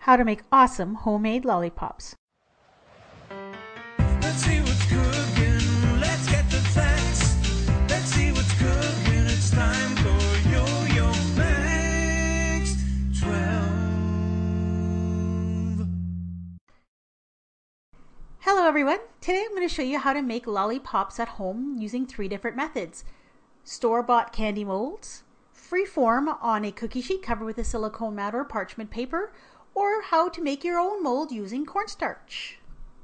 how to make awesome homemade lollipops. Let's see what's cooking. Let's get the facts. Let's see what's cooking. It's time for Yo-Yo Max 12. Hello everyone! Today I'm going to show you how to make lollipops at home using 3 different methods. Store-bought candy molds, free-form on a cookie sheet covered with a silicone mat or parchment paper, or how to make your own mold using cornstarch.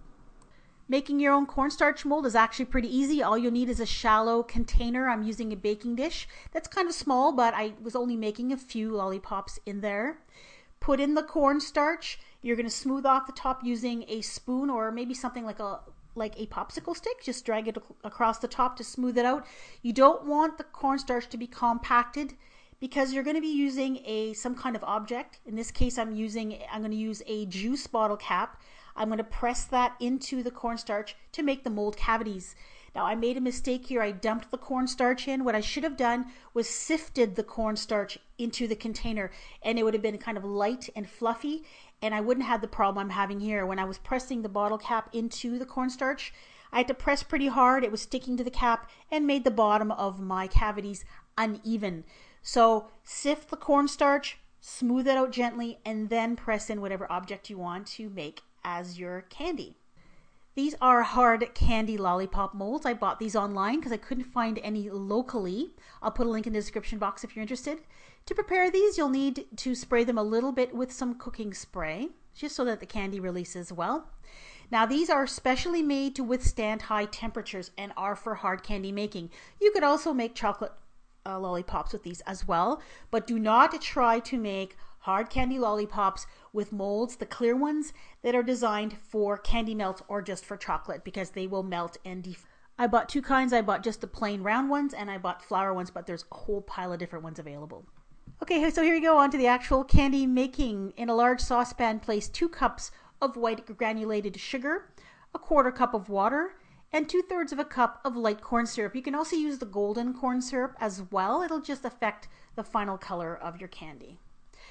Making your own cornstarch mold is actually pretty easy. All you'll need is a shallow container. I'm using a baking dish that's kind of small, but I was only making a few lollipops in there. Put in the cornstarch. You're going to smooth off the top using a spoon or maybe something like a popsicle stick. Just drag it across the top to smooth it out. You don't want the cornstarch to be compacted because you're going to be using some kind of object. In this case, I'm going to use a juice bottle cap. I'm going to press that into the cornstarch to make the mold cavities. Now I made a mistake here. I dumped the cornstarch in. What I should have done was sifted the cornstarch into the container, and it would have been kind of light and fluffy, and I wouldn't have the problem I'm having here. When I was pressing the bottle cap into the cornstarch, I had to press pretty hard. It was sticking to the cap and made the bottom of my cavities uneven. So sift the cornstarch, smooth it out gently, and then press in whatever object you want to make as your candy. These are hard candy lollipop molds. I bought these online because I couldn't find any locally. I'll put a link in the description box if you're interested. To prepare these, you'll need to spray them a little bit with some cooking spray, just so that the candy releases well. Now these are specially made to withstand high temperatures and are for hard candy making. You could also make chocolate lollipops with these as well, but do not try to make hard candy lollipops with molds, the clear ones, that are designed for candy melt or just for chocolate, because they will melt and I bought 2 kinds. I bought just the plain round ones and I bought flour ones, but there's a whole pile of different ones available. Okay, so here we go on to the actual candy making. In a large saucepan, place 2 cups of white granulated sugar, a 1/4 cup of water, and 2/3 of a cup of light corn syrup. You can also use the golden corn syrup as well. It'll just affect the final color of your candy.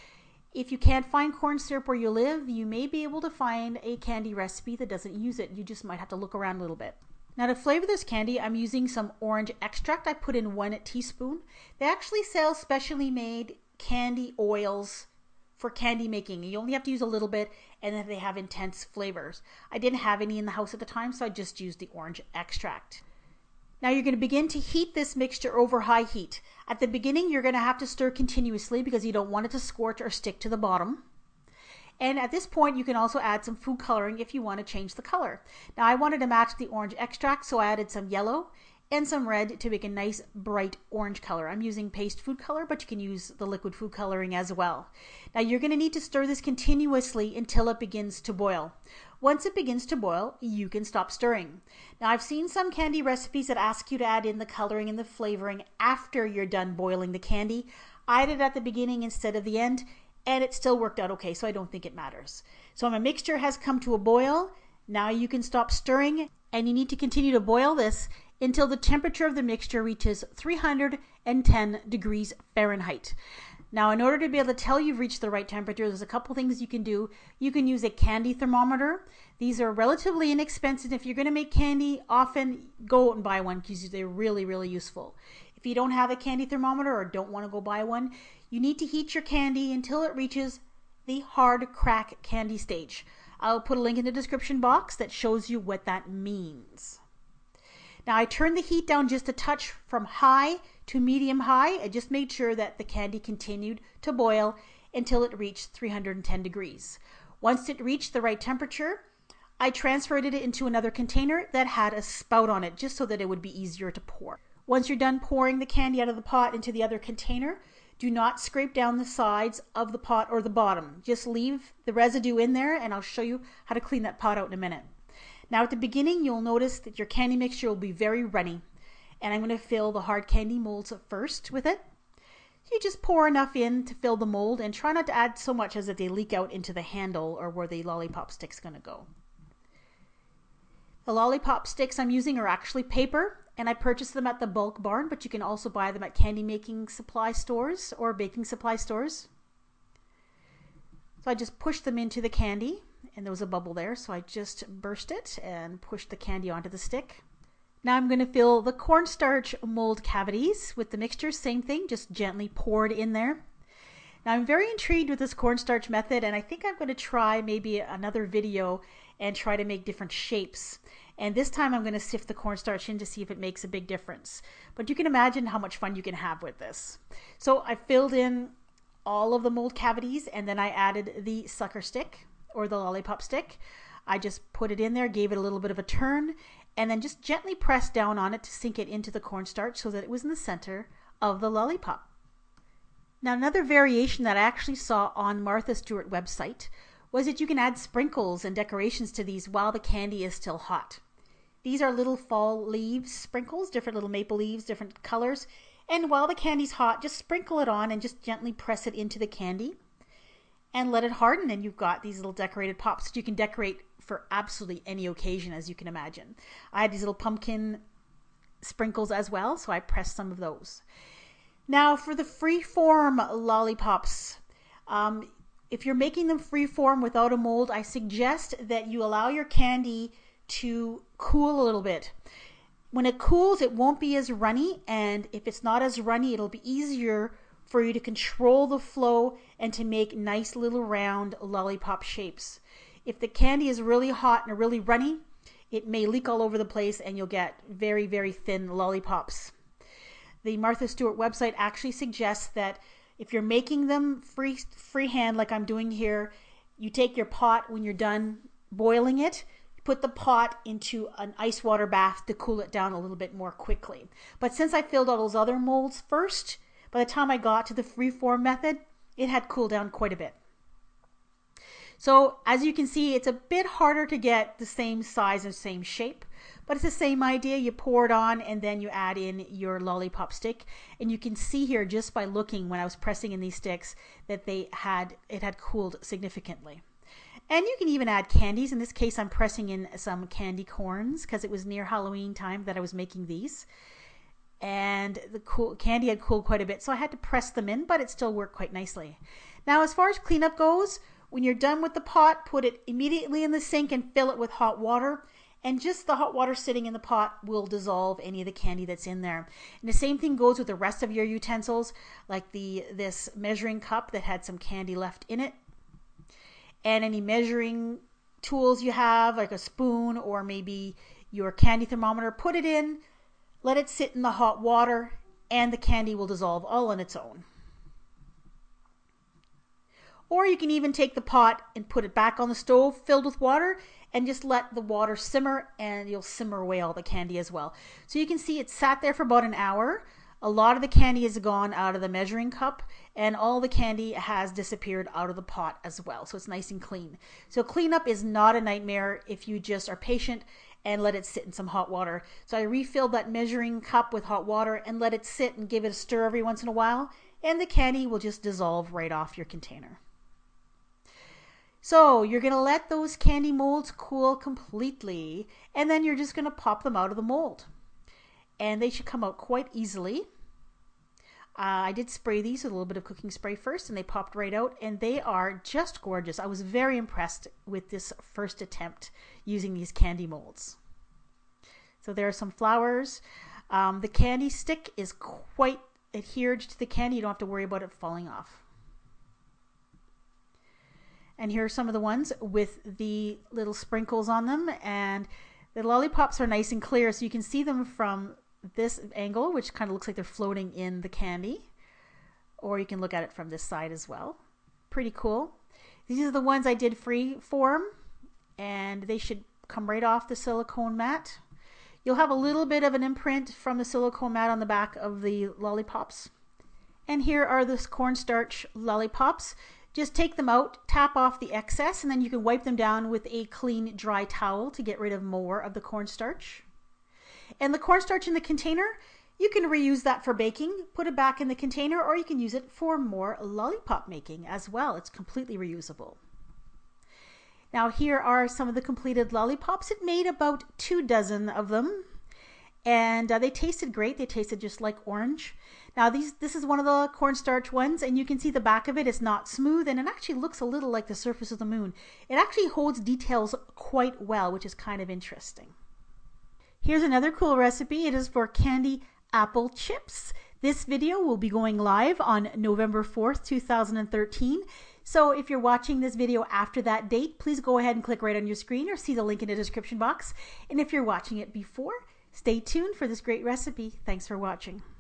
If you can't find corn syrup where you live, you may be able to find a candy recipe that doesn't use it. You just might have to look around a little bit. Now to flavor this candy, I'm using some orange extract. I put in 1 teaspoon. They actually sell specially made candy oils for candy making. You only have to use a little bit, and then they have intense flavors. I didn't have any in the house at the time, so I just used the orange extract. Now you're going to begin to heat this mixture over high heat. At the beginning, you're going to have to stir continuously because you don't want it to scorch or stick to the bottom. And at this point, you can also add some food coloring if you want to change the color. Now I wanted to match the orange extract, so I added some yellow and some red to make a nice bright orange color. I'm using paste food color, but you can use the liquid food coloring as well. Now you're going to need to stir this continuously until it begins to boil. Once it begins to boil, you can stop stirring. Now I've seen some candy recipes that ask you to add in the coloring and the flavoring after you're done boiling the candy. I did it at the beginning instead of the end, and it still worked out okay, so I don't think it matters. So my mixture has come to a boil. Now you can stop stirring, and you need to continue to boil this until the temperature of the mixture reaches 310 degrees Fahrenheit. Now, in order to be able to tell you've reached the right temperature, there's a couple things you can do. You can use a candy thermometer. These are relatively inexpensive. If you're going to make candy, often go out and buy one because they're really, really useful. If you don't have a candy thermometer or don't want to go buy one, you need to heat your candy until it reaches the hard crack candy stage. I'll put a link in the description box that shows you what that means. Now I turned the heat down just a touch from high to medium high. I just made sure that the candy continued to boil until it reached 310 degrees. Once it reached the right temperature, I transferred it into another container that had a spout on it, just so that it would be easier to pour. Once you're done pouring the candy out of the pot into the other container, do not scrape down the sides of the pot or the bottom. Just leave the residue in there, and I'll show you how to clean that pot out in a minute. Now at the beginning, you'll notice that your candy mixture will be very runny, and I'm going to fill the hard candy molds first with it. You just pour enough in to fill the mold, and try not to add so much as that they leak out into the handle or where the lollipop stick's going to go. The lollipop sticks I'm using are actually paper, and I purchased them at the Bulk Barn, but you can also buy them at candy making supply stores or baking supply stores. So So I just pushed them into the candy, and there was a bubble there, so I just burst it and pushed the candy onto the stick. Now I'm going to fill the cornstarch mold cavities with the mixture, same thing, just gently poured in there. Now I'm very intrigued with this cornstarch method, and I think I'm going to try maybe another video and try to make different shapes. And this time I'm going to sift the cornstarch in to see if it makes a big difference. But you can imagine how much fun you can have with this. So I filled in all of the mold cavities, and then I added the sucker stick or the lollipop stick. I just put it in there, gave it a little bit of a turn, and then just gently pressed down on it to sink it into the cornstarch so that it was in the center of the lollipop. Now another variation that I actually saw on Martha Stewart website was that you can add sprinkles and decorations to these while the candy is still hot. These are little fall leaves sprinkles, different little maple leaves, different colors, and while the candy's hot, just sprinkle it on and just gently press it into the candy and let it harden, and you've got these little decorated pops that you can decorate for absolutely any occasion, as you can imagine. I had these little pumpkin sprinkles as well, so I pressed some of those. Now for the free-form lollipops, if you're making them free-form without a mold, I suggest that you allow your candy to cool a little bit. When it cools, it won't be as runny, and if it's not as runny, it'll be easier for you to control the flow and to make nice little round lollipop shapes. If the candy is really hot and really runny, it may leak all over the place and you'll get very, very thin lollipops. The Martha Stewart website actually suggests that if you're making them freehand like I'm doing here, you take your pot when you're done boiling it, put the pot into an ice water bath to cool it down a little bit more quickly. But since I filled all those other molds first, by the time I got to the freeform method, it had cooled down quite a bit. So as you can see, it's a bit harder to get the same size and same shape, but it's the same idea. You pour it on and then you add in your lollipop stick. And you can see here just by looking when I was pressing in these sticks that it had cooled significantly. And you can even add candies. In this case, I'm pressing in some candy corns because it was near Halloween time that I was making these. And the candy had cooled quite a bit, so I had to press them in, but it still worked quite nicely. Now, as far as cleanup goes, when you're done with the pot, put it immediately in the sink and fill it with hot water. And just the hot water sitting in the pot will dissolve any of the candy that's in there. And the same thing goes with the rest of your utensils, like this measuring cup that had some candy left in it. And any measuring tools you have, like a spoon or maybe your candy thermometer, put it in, let it sit in the hot water, and the candy will dissolve all on its own. Or you can even take the pot and put it back on the stove filled with water and just let the water simmer, and you'll simmer away all the candy as well. So you can see it sat there for about an hour. A lot of the candy is gone out of the measuring cup, and all the candy has disappeared out of the pot as well. So it's nice and clean. So cleanup is not a nightmare if you just are patient and let it sit in some hot water. So I refilled that measuring cup with hot water and let it sit and give it a stir every once in a while, and the candy will just dissolve right off your container. So you're going to let those candy molds cool completely, and then you're just going to pop them out of the mold. And they should come out quite easily. I did spray these with a little bit of cooking spray first, and they popped right out, and they are just gorgeous. I was very impressed with this first attempt using these candy molds. So there are some flowers. The candy stick is quite adhered to the candy. You don't have to worry about it falling off. And here are some of the ones with the little sprinkles on them, and the lollipops are nice and clear, so you can see them from this angle, which kind of looks like they're floating in the candy, or you can look at it from this side as well. Pretty cool. These are the ones I did free form, and they should come right off the silicone mat. You'll have a little bit of an imprint from the silicone mat on the back of the lollipops. And here are the cornstarch lollipops. Just take them out, tap off the excess, and then you can wipe them down with a clean, dry towel to get rid of more of the cornstarch. And the cornstarch in the container, you can reuse that for baking, put it back in the container, or you can use it for more lollipop making as well. It's completely reusable. Now here are some of the completed lollipops. It made about 2 dozen of them. and they tasted great. They tasted just like orange. Now this is one of the cornstarch ones, and you can see the back of it is not smooth, and it actually looks a little like the surface of the moon. It actually holds details quite well, which is kind of interesting. Here's another cool recipe. It is for candy apple chips. This video will be going live on November 4th, 2013. So if you're watching this video after that date, please go ahead and click right on your screen or see the link in the description box. And if you're watching it before, stay tuned for this great recipe. Thanks for watching.